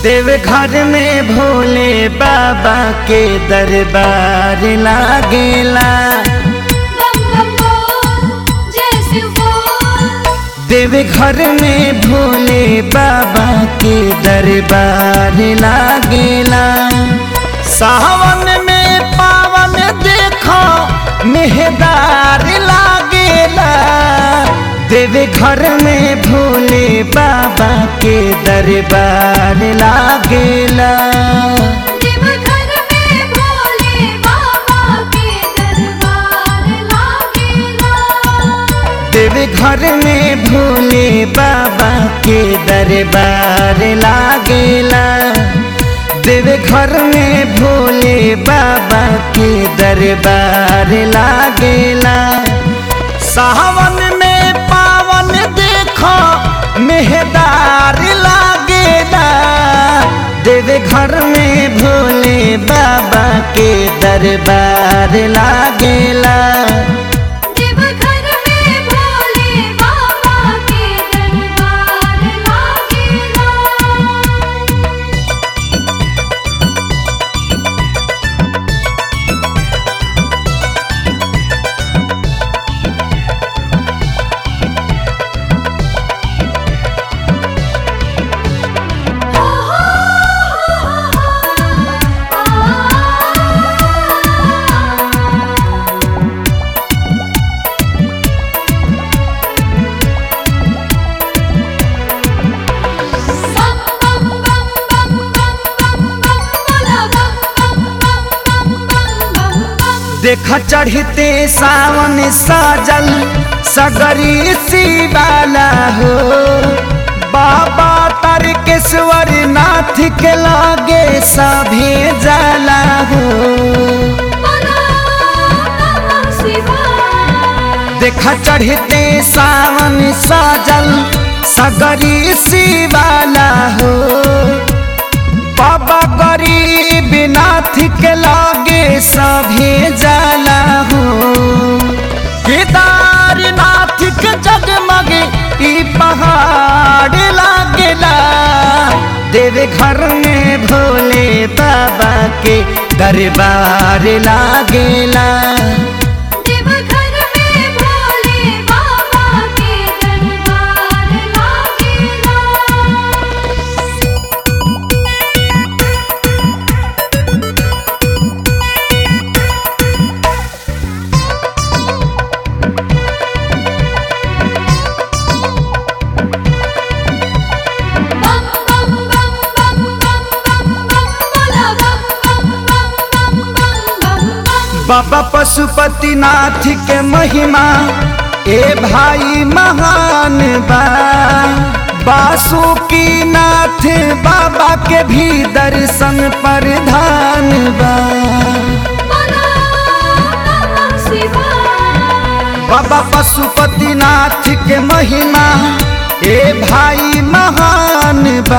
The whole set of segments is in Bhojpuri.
देव घर में भोले बाबा के दरबार लागेला। देव घर में भोले बाबा के दरबार लागेला। सावन में पावन देखो मेहदार लागेला। देव घर में भोले बाबा के दरबार लागेला। देव घर में भोले बाबा के दरबार लागेला। देव घर में भोले बाबा के दरबार लागेला। देव घर में भोले बाबा के दरबार लागेला। सावन में पावन देखो मेहदार लागेला। देव घर में भोले बाबा के दरबार लागेला। देव घर में भोले बाबा के दरबार लागेला। देखा चढ़ते सावन साजल सगरी शिवाला हो। बाबा तारकेश्वर नाथ के लागे सभे जाला हो। देखा चढ़ते सावन साजल सगरी शिवाला हो। बाबा गरीब नाथ के लागे सभे जाला हो। केदारनाथ के जगमग ई पहाड़ लागेला। देव घर में भोले बाबा के दरबार लागेला। देव घर में भोले बाबा के दरबार लागेला। बाबा पशुपतिनाथ के महिमा ए भाई महान बा। बासुकीनाथ बाबा के भी दर्शन प्रधान बा। बाबा पशुपतिनाथ के महिमा ए भाई महान बा।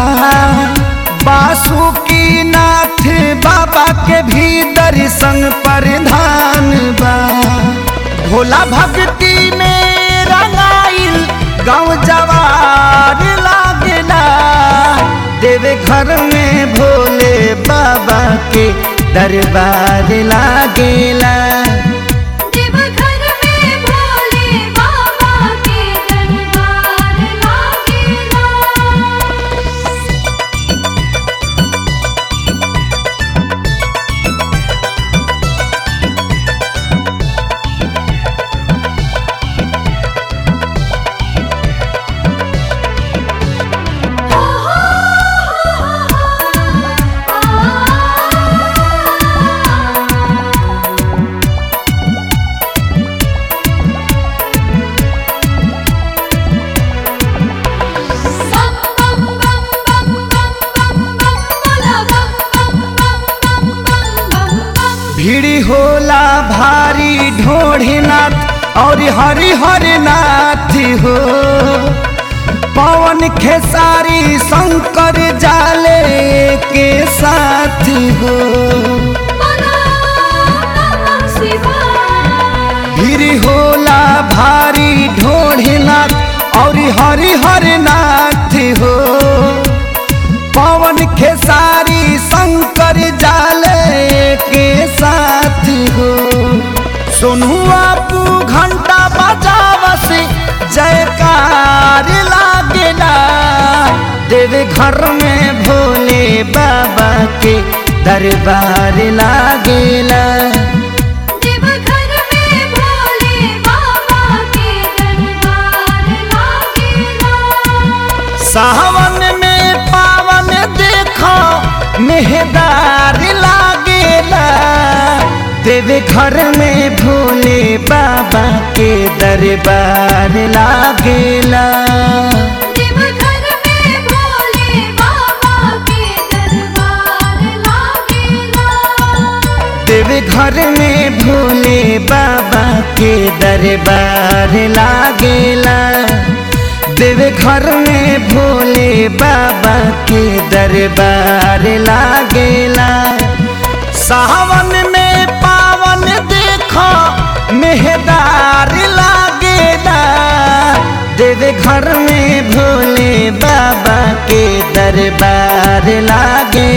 बासुकीनाथ बाबा के भी दर्शन प्रधान बा। भोला भक्ति में रंगाइल गाँव जवार लागेला। देव घर में भोले बाबा के दरबार लागेला। देव घर में भोले बाबा के दरबार लागेला। भीड़ होला भारी ढोढ़नाथ और हरिहर नाथ हो। पवन खेसारी शंकर जाले के साथ हो। भीड़ होला भारी ढोढ़नाथ और हरिहर नाथ हो। पवन खेसारी घर में भोले बाबा के दरबार लागेला। देवघर में भोले बाबा के दरबार लागेला। सावन में पावन देखो मेहदार लागेला। देवघर में भोले बाबा के दरबार लागेला। देवघर में भोले बाबा के दरबार लागेला। देवघर में भोले बाबा के दरबार लागेला। देवघर में भोले बाबा के दरबार लागेला। सावन में पावन देखो मेहदार लागेला। देवघर में भोले बाबा के दरबार लागेला।